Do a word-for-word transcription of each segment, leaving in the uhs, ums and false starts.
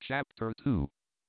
Chapter two.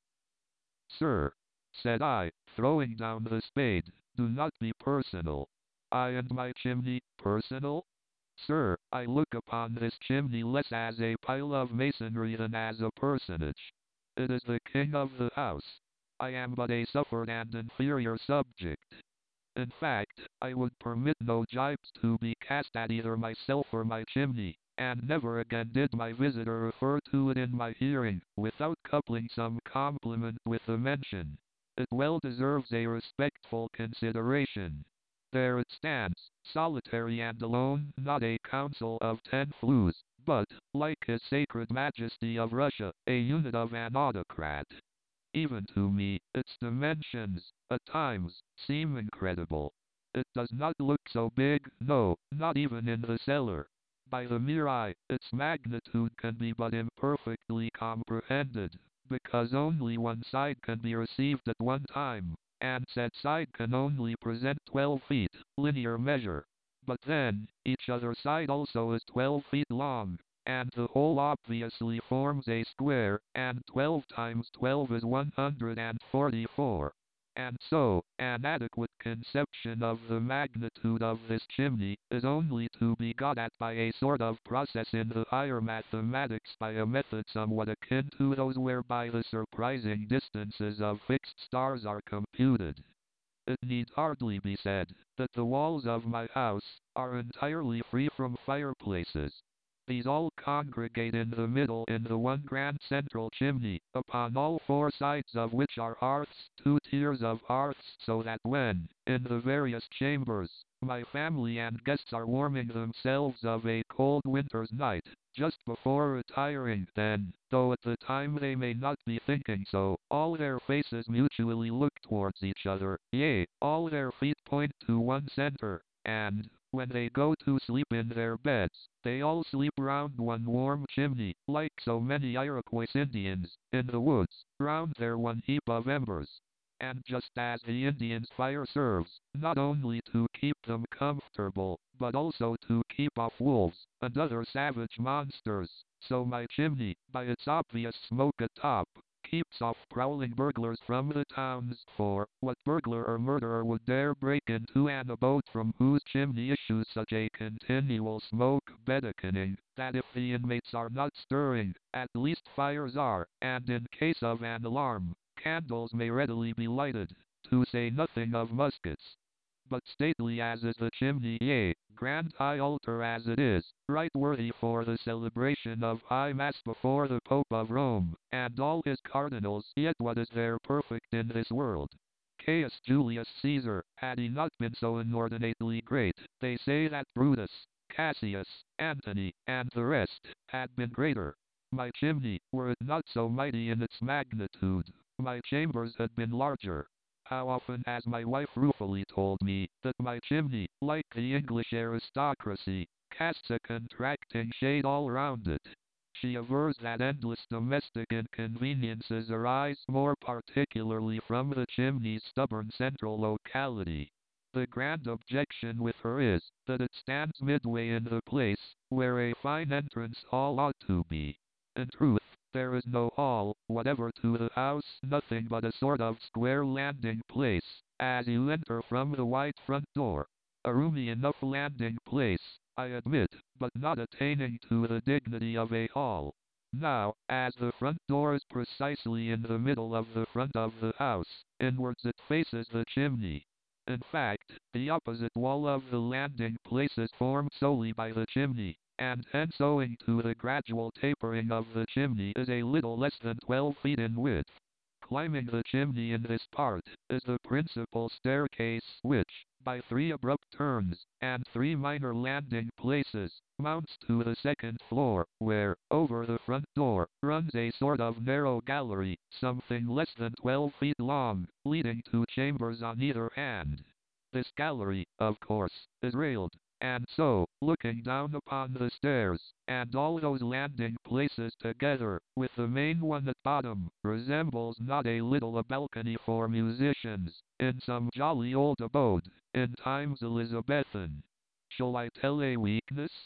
Sir, said I, throwing down the spade, do not be personal. I and my chimney, personal? Sir, I look upon this chimney less as a pile of masonry than as a personage. It is the king of the house. I am but a suffered and inferior subject. In fact, I would permit no gibes to be cast at either myself or my chimney, and never again did my visitor refer to it in my hearing, without coupling some compliment with the mention. It well deserves a respectful consideration. There it stands, solitary and alone, not a council of ten flues, but, like his sacred majesty of Russia, a unit of an autocrat. Even to me, its dimensions, at times, seem incredible. It does not look so big, no, not even in the cellar. By the mere eye, its magnitude can be but imperfectly comprehended, because only one side can be received at one time, and said side can only present twelve feet, linear measure. But then, each other side also is twelve feet long, and the whole obviously forms a square, and twelve times twelve is one hundred forty-four. And so, an adequate conception of the magnitude of this chimney is only to be got at by a sort of process in the higher mathematics, by a method somewhat akin to those whereby the surprising distances of fixed stars are computed. It need hardly be said that the walls of my house are entirely free from fireplaces. These all congregate in the middle in the one grand central chimney, upon all four sides of which are hearths, two tiers of hearths, so that when, in the various chambers, my family and guests are warming themselves of a cold winter's night, just before retiring, then, though at the time they may not be thinking so, all their faces mutually look towards each other, yea, all their feet point to one center, and, when they go to sleep in their beds, they all sleep round one warm chimney, like so many Iroquois Indians, in the woods, round their one heap of embers. And just as the Indians' fire serves, not only to keep them comfortable, but also to keep off wolves, and other savage monsters, so my chimney, by its obvious smoke atop, keeps off prowling burglars from the towns, for what burglar or murderer would dare break into an abode from whose chimney issues such a continual smoke bedickening, that if the inmates are not stirring, at least fires are, and in case of an alarm, candles may readily be lighted, to say nothing of muskets. But stately as is the chimney, yea, grand high altar as it is, right worthy for the celebration of high mass before the Pope of Rome, and all his cardinals, yet what is there perfect in this world? Caius Julius Caesar, had he not been so inordinately great, they say that Brutus, Cassius, Antony, and the rest, had been greater. My chimney, were it not so mighty in its magnitude, my chambers had been larger. How often has my wife ruefully told me that my chimney, like the English aristocracy, casts a contracting shade all round it. She avers that endless domestic inconveniences arise more particularly from the chimney's stubborn central locality. The grand objection with her is, that it stands midway in the place, where a fine entrance hall ought to be. In truth, there is no hall whatever to the house, nothing but a sort of square landing place, as you enter from the wide front door. A roomy enough landing place, I admit, but not attaining to the dignity of a hall. Now, as the front door is precisely in the middle of the front of the house, inwards it faces the chimney. In fact, the opposite wall of the landing place is formed solely by the chimney, and hence owing to the gradual tapering of the chimney is a little less than twelve feet in width. Climbing the chimney in this part, is the principal staircase which, by three abrupt turns, and three minor landing places, mounts to the second floor, where, over the front door, runs a sort of narrow gallery, something less than twelve feet long, leading to chambers on either hand. This gallery, of course, is railed, and so, looking down upon the stairs, and all those landing places together, with the main one at bottom, resembles not a little a balcony for musicians, in some jolly old abode, in times Elizabethan. Shall I tell a weakness?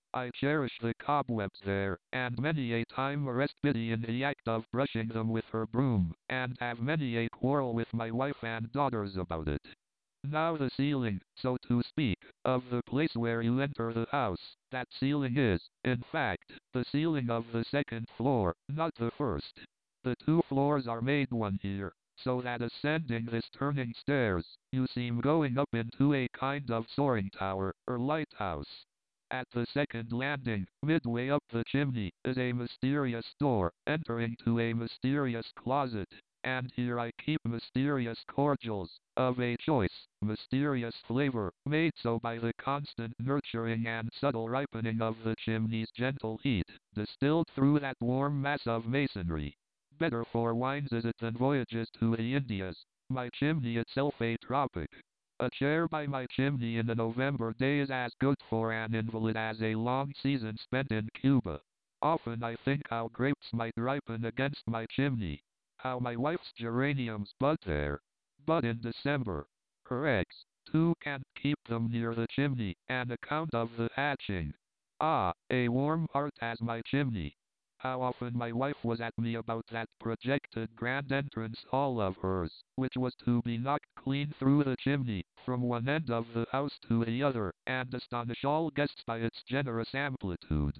I cherish the cobwebs there, and many a time rest Biddy in the act of brushing them with her broom, and have many a quarrel with my wife and daughters about it. Now the ceiling, so to speak, of the place where you enter the house, that ceiling is, in fact, the ceiling of the second floor, not the first. The two floors are made one here, so that ascending this turning stairs, you seem going up into a kind of soaring tower, or lighthouse. At the second landing, midway up the chimney, is a mysterious door, entering to a mysterious closet, and here I keep mysterious cordials, of a choice, mysterious flavor, made so by the constant nurturing and subtle ripening of the chimney's gentle heat, distilled through that warm mass of masonry. Better for wines is it than voyages to the Indias, my chimney itself a tropic. A chair by my chimney in a November day is as good for an invalid as a long season spent in Cuba. Often I think how grapes might ripen against my chimney. How my wife's geraniums bud there. Bud in December. Her eggs, too, can't keep them near the chimney, an account of the hatching. Ah, a warm heart has my chimney. How often my wife was at me about that projected grand entrance hall of hers, which was to be knocked clean through the chimney, from one end of the house to the other, and astonish all guests by its generous amplitude.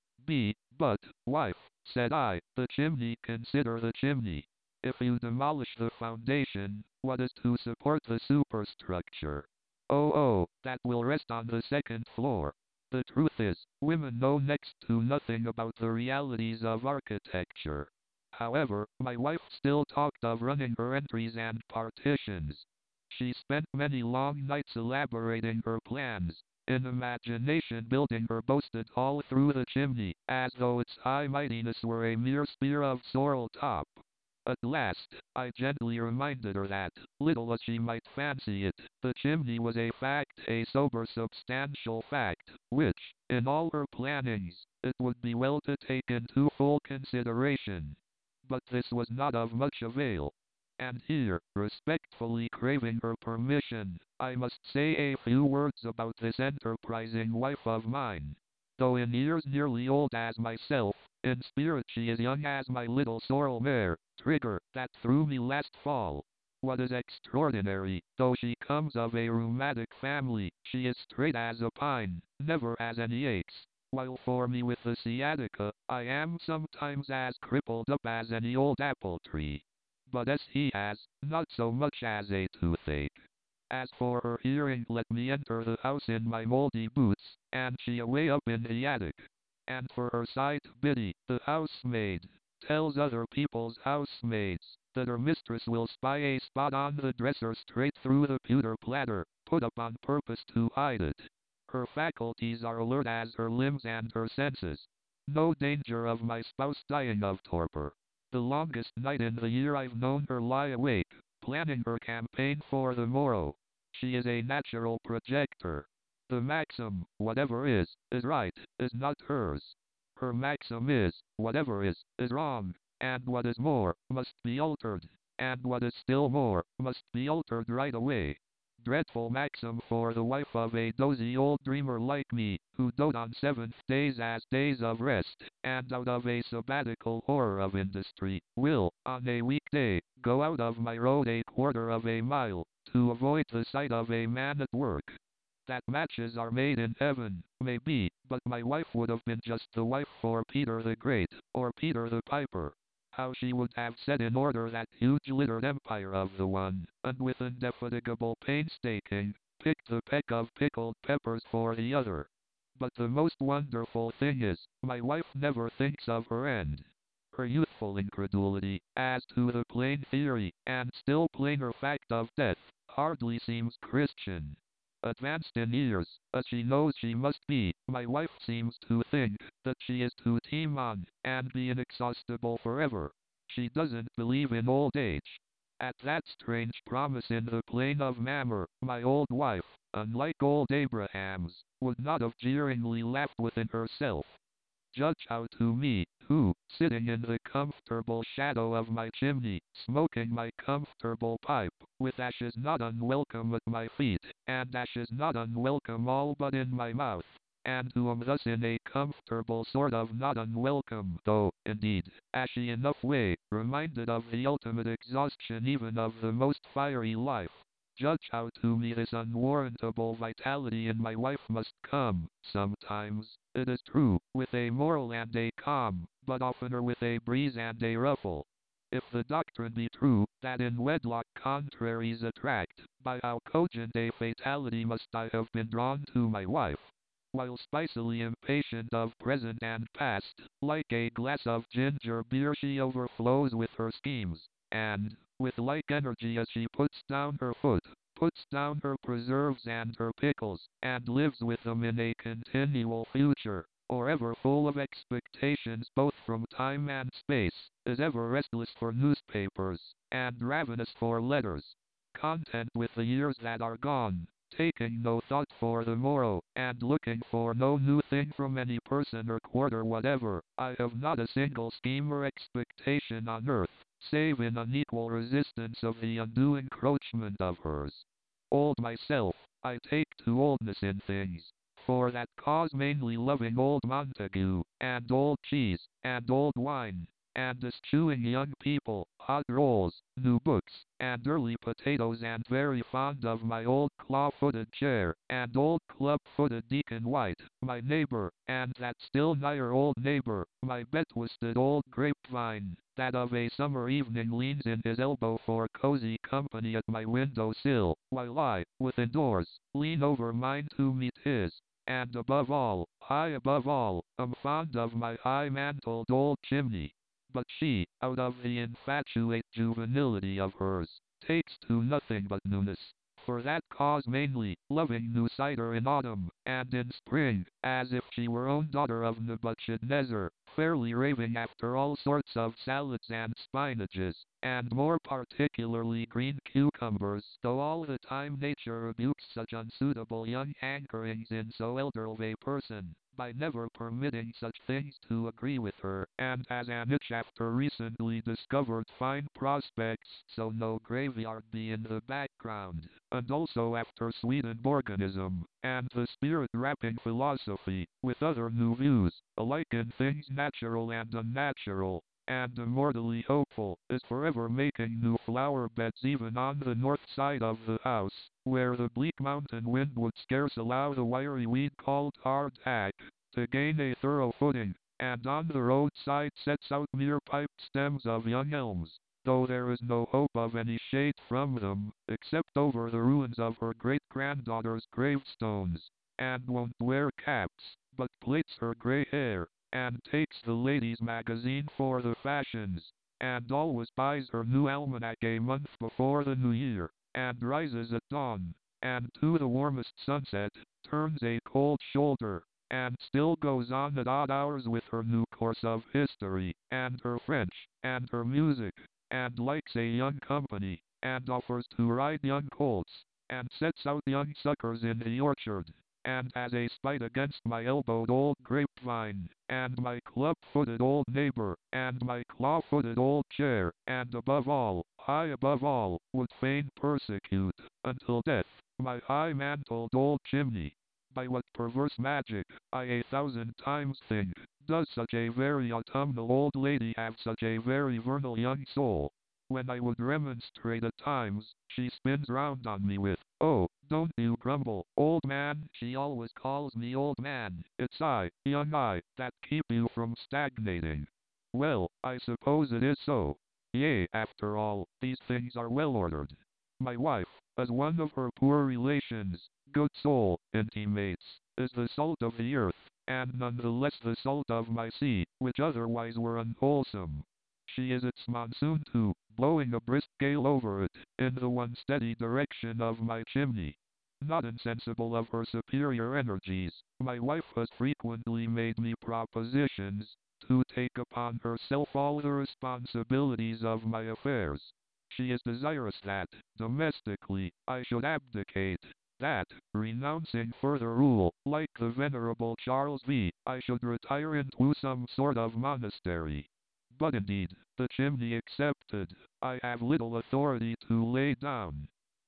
B. But, wife, said I, the chimney, consider the chimney. If you demolish the foundation, what is to support the superstructure? Oh, oh, that will rest on the second floor. The truth is, women know next to nothing about the realities of architecture. However, my wife still talked of running her entries and partitions. She spent many long nights elaborating her plans, in imagination building her boasted hall through the chimney, as though its high mightiness were a mere spear of sorrel top. At last, I gently reminded her that, little as she might fancy it, the chimney was a fact, a sober substantial fact, which, in all her plannings, it would be well to take into full consideration. But this was not of much avail. And here, respectfully craving her permission, I must say a few words about this enterprising wife of mine. Though in years nearly old as myself, in spirit she is young as my little sorrel mare, Trigger, that threw me last fall. What is extraordinary, though she comes of a rheumatic family, she is straight as a pine, never has any aches. While for me with the sciatica, I am sometimes as crippled up as any old apple tree. But as he has, not so much as a toothache. As for her hearing, let me enter the house in my moldy boots, and she away up in the attic. And for her sight, Biddy, the housemaid, tells other people's housemaids that her mistress will spy a spot on the dresser straight through the pewter platter, put up on purpose to hide it. Her faculties are alert as her limbs and her senses. No danger of my spouse dying of torpor. The longest night in the year I've known her lie awake, planning her campaign for the morrow. She is a natural projector. The maxim, whatever is, is right, is not hers. Her maxim is, whatever is, is wrong, and what is more, must be altered, and what is still more, must be altered right away. Dreadful maxim for the wife of a dozy old dreamer like me, who dote on seventh days as days of rest, and out of a sabbatical horror of industry, will, on a weekday, go out of my road a quarter of a mile, to avoid the sight of a man at work. That matches are made in heaven, may be, but my wife would have been just the wife for Peter the Great, or Peter the Piper. How she would have set in order that huge littered empire of the one, and with indefatigable painstaking, picked the peck of pickled peppers for the other. But the most wonderful thing is, my wife never thinks of her end. Her youthful incredulity, as to the plain theory, and still plainer fact of death, hardly seems Christian. Advanced in years, as she knows she must be, my wife seems to think that she is to teem on, and be inexhaustible forever. She doesn't believe in old age. At that strange promise in the plain of Mamre, my old wife, unlike old Abraham's, would not have jeeringly laughed within herself. Judge how to me, who, sitting in the comfortable shadow of my chimney, smoking my comfortable pipe, with ashes not unwelcome at my feet, and ashes not unwelcome all but in my mouth, and who am thus in a comfortable sort of not unwelcome, though, indeed, ashy enough way, reminded of the ultimate exhaustion even of the most fiery life. Judge how to me this unwarrantable vitality in my wife must come, sometimes, it is true, with a moral and a calm, but oftener with a breeze and a ruffle. If the doctrine be true, that in wedlock contraries attract, by how cogent a fatality must I have been drawn to my wife! While spicily impatient of present and past, like a glass of ginger beer she overflows with her schemes, and, with like energy as she puts down her foot, puts down her preserves and her pickles, and lives with them in a continual future, or ever full of expectations both from time and space, is ever restless for newspapers, and ravenous for letters, content with the years that are gone, taking no thought for the morrow, and looking for no new thing from any person or quarter whatever. I have not a single scheme or expectation on earth, save in unequal resistance of the undue encroachment of hers. Old myself, I take to oldness in things, for that cause mainly loving old Montague, and old cheese, and old wine, and eschewing young people, hot rolls, new books, and early potatoes, and very fond of my old claw-footed chair, and old club-footed Deacon White, my neighbor, and that still nigher old neighbor, my bet-twisted old grapevine, that of a summer evening leans in his elbow for cozy company at my window-sill, while I, within doors, lean over mine to meet his. And above all, high above all, am fond of my high-mantled old chimney. But she, out of the infatuate juvenility of hers, takes to nothing but newness. For that cause mainly, loving new cider in autumn, and in spring, as if she were own daughter of Nebuchadnezzar, fairly raving after all sorts of salads and spinaches, and more particularly green cucumbers, though all the time nature rebukes such unsuitable young hankerings in so elderly a person, by never permitting such things to agree with her, and has an itch after recently discovered fine prospects, so no graveyard be in the background, and also after Swedenborganism, and the spirit-rapping philosophy, with other new views, alike in things natural and unnatural, and immortally hopeful, is forever making new flower beds even on the north side of the house, where the bleak mountain wind would scarce allow the wiry weed called hardtack to gain a thorough footing, and on the roadside sets out mere piped stems of young elms, though there is no hope of any shade from them, except over the ruins of her great-granddaughter's gravestones, and won't wear caps, but plaits her grey hair, and takes the ladies' magazine for the fashions, and always buys her new almanac a month before the new year, and rises at dawn, and to the warmest sunset, turns a cold shoulder, and still goes on at odd hours with her new course of history, and her French, and her music, and likes a young company, and offers to ride young colts, and sets out young suckers in the orchard, and has a spite against my elbowed old grapevine, and my club-footed old neighbor, and my claw-footed old chair, and above all, high above all, would fain persecute, until death, my high-mantled old chimney. By what perverse magic, I a thousand times think, does such a very autumnal old lady have such a very vernal young soul? When I would remonstrate at times, she spins round on me with, "Oh, don't you grumble, old man," she always calls me old man, "it's I, young I, that keep you from stagnating." Well, I suppose it is so. Yea, after all, these things are well ordered. My wife, as one of her poor relations, good soul, intimates, is the salt of the earth, and none the less the salt of my sea, which otherwise were unwholesome. She is its monsoon too, blowing a brisk gale over it, in the one steady direction of my chimney. Not insensible of her superior energies, my wife has frequently made me propositions, to take upon herself all the responsibilities of my affairs. She is desirous that, domestically, I should abdicate, that, renouncing further rule, like the venerable Charles V, I should retire into some sort of monastery. But indeed, the chimney excepted, I have little authority to lay down.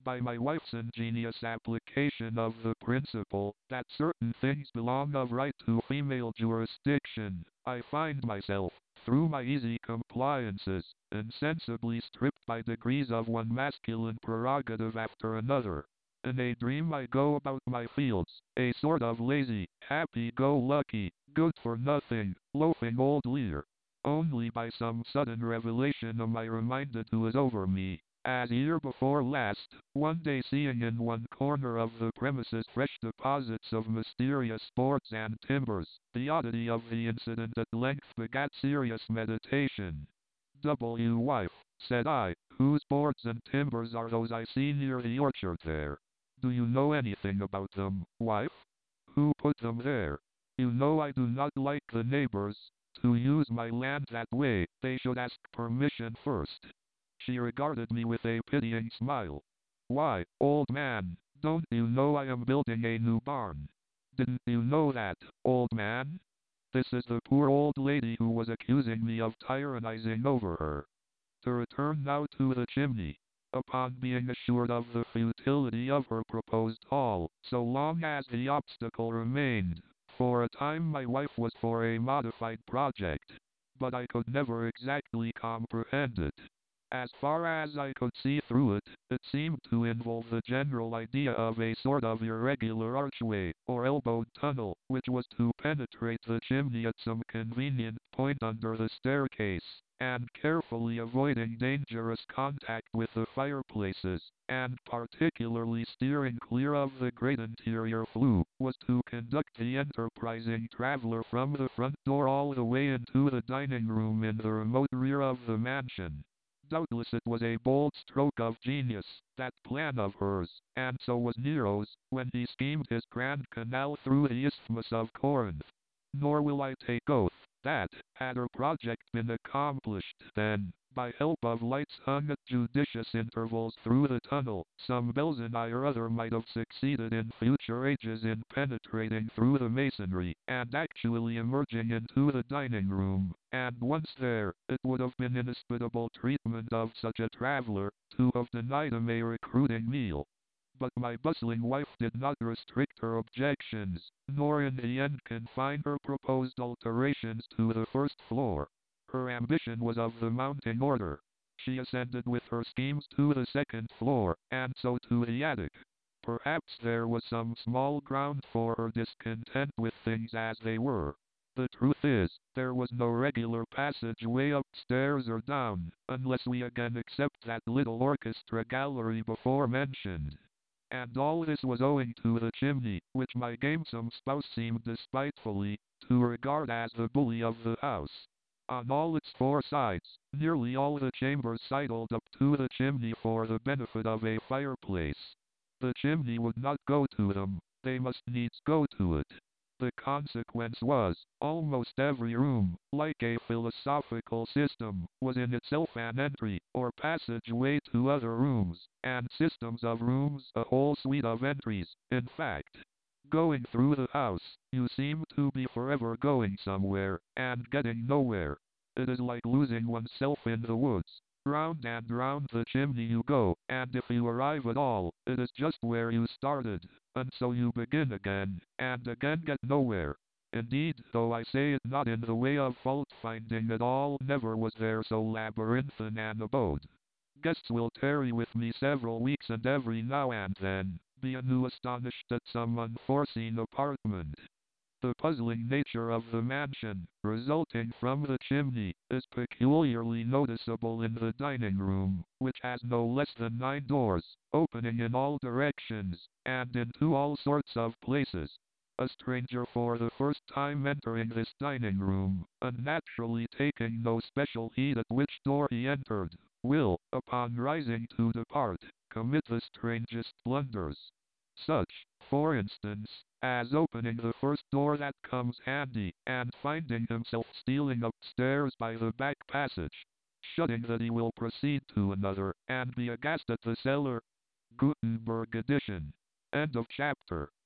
By my wife's ingenious application of the principle that certain things belong of right to female jurisdiction, I find myself, through my easy compliances, insensibly stripped by degrees of one masculine prerogative after another. In a dream I go about my fields, a sort of lazy, happy-go-lucky, good-for-nothing, loafing old leader. Only by some sudden revelation am I reminded who is over me, as year before last, one day seeing in one corner of the premises fresh deposits of mysterious boards and timbers, the oddity of the incident at length begat serious meditation. W wife, said I, whose boards and timbers are those I see near the orchard there? Do you know anything about them, wife? Who put them there? You know I do not like the neighbors, to use my land that way, they should ask permission first. She regarded me with a pitying smile. Why, old man, don't you know I am building a new barn? Didn't you know that, old man? This is the poor old lady who was accusing me of tyrannizing over her. To return now to the chimney. Upon being assured of the futility of her proposed haul, so long as the obstacle remained, for a time my wife was for a modified project, but I could never exactly comprehend it. As far as I could see through it, it seemed to involve the general idea of a sort of irregular archway, or elbowed tunnel, which was to penetrate the chimney at some convenient point under the staircase, and carefully avoiding dangerous contact with the fireplaces, and particularly steering clear of the great interior flue, was to conduct the enterprising traveler from the front door all the way into the dining room in the remote rear of the mansion. Doubtless it was a bold stroke of genius, that plan of hers, and so was Nero's, when he schemed his grand canal through the Isthmus of Corinth. Nor will I take oath, that, had her project been accomplished, then, by help of lights hung at judicious intervals through the tunnel, some Belzoni or other might have succeeded in future ages in penetrating through the masonry, and actually emerging into the dining room, and once there, it would have been inhospitable treatment of such a traveler, to have denied him a recruiting meal. But my bustling wife did not restrict her objections, nor in the end confine her proposed alterations to the first floor. Her ambition was of the mounting order. She ascended with her schemes to the second floor, and so to the attic. Perhaps there was some small ground for her discontent with things as they were. The truth is, there was no regular passageway upstairs or down, unless we again accept that little orchestra gallery before mentioned. And all this was owing to the chimney, which my gamesome spouse seemed despitefully to regard as the bully of the house. On all its four sides, nearly all the chambers sidled up to the chimney for the benefit of a fireplace. The chimney would not go to them, they must needs go to it. The consequence was, almost every room, like a philosophical system, was in itself an entry, or passageway to other rooms, and systems of rooms a whole suite of entries, in fact. Going through the house, you seem to be forever going somewhere, and getting nowhere. It is like losing oneself in the woods. Round and round the chimney you go, and if you arrive at all, it is just where you started, and so you begin again, and again get nowhere. Indeed, though I say it not in the way of fault-finding at all, never was there so labyrinthine an abode. Guests will tarry with me several weeks, and every now and then, be anew astonished at some unforeseen apartment. The puzzling nature of the mansion, resulting from the chimney, is peculiarly noticeable in the dining room, which has no less than nine doors, opening in all directions, and into all sorts of places. A stranger for the first time entering this dining room, and naturally taking no special heed at which door he entered, will, upon rising to depart, commit the strangest blunders. Such, for instance, as opening the first door that comes handy, and finding himself stealing upstairs by the back passage, shutting that he will proceed to another, and be aghast at the cellar. Gutenberg edition. End of chapter.